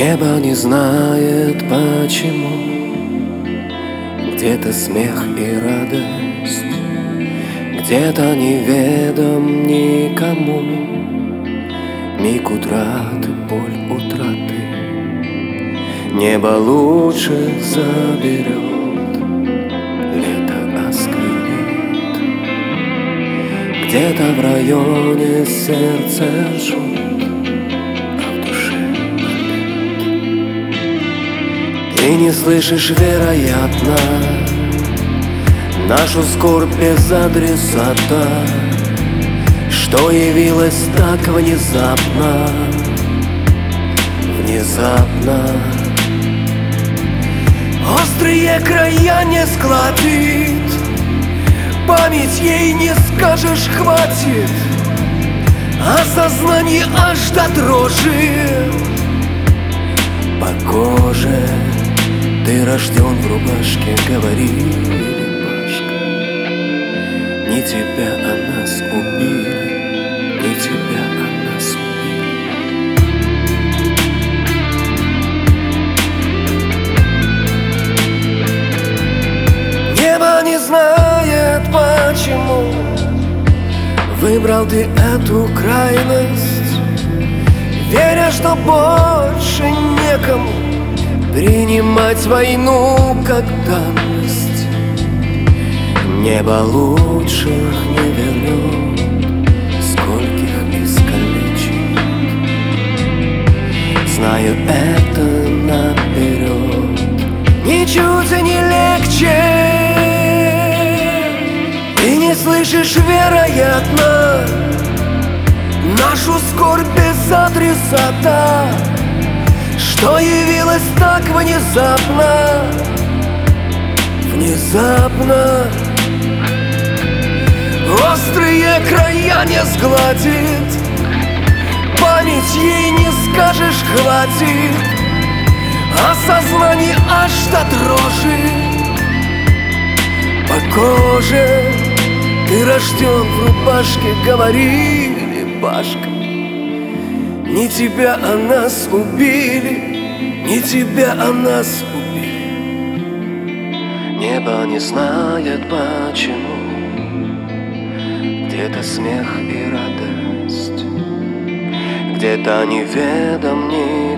Небо не знает почему, где-то смех и радость, где-то неведом никому миг утраты, боль утраты. Небо лучших заберет, лето осквернит. Где-то в районе сердце жжет, а в душе болит. Ты не слышишь, вероятно, нашу скорбь без адресата, что явилось так внезапно, внезапно. Острые края не складит, память ей не скажешь хватит, а сознание аж до дрожи. По коже ты рожден в рубашке, говорили, Пашка. Не тебя, а нас убили, не тебя, а нас убили. Небо не знает почему выбрал ты эту крайность, веря, что больше некому принимать войну как данность. Небо лучших не вернет, скольких искалечит. Знаю это наперед, ничуть не легче. Ты не слышишь, вероятно, нашу скорбь без адресата, что явилось так внезапно, внезапно. Острые края не сгладит, память ей не скажешь хватит, а сознание аж до дрожи. По коже ты рожден в рубашке, говорили, Пашка. Не тебя, а нас убили, не тебя, а нас убили. Небо не знает почему, где-то смех и радость, где-то неведом никому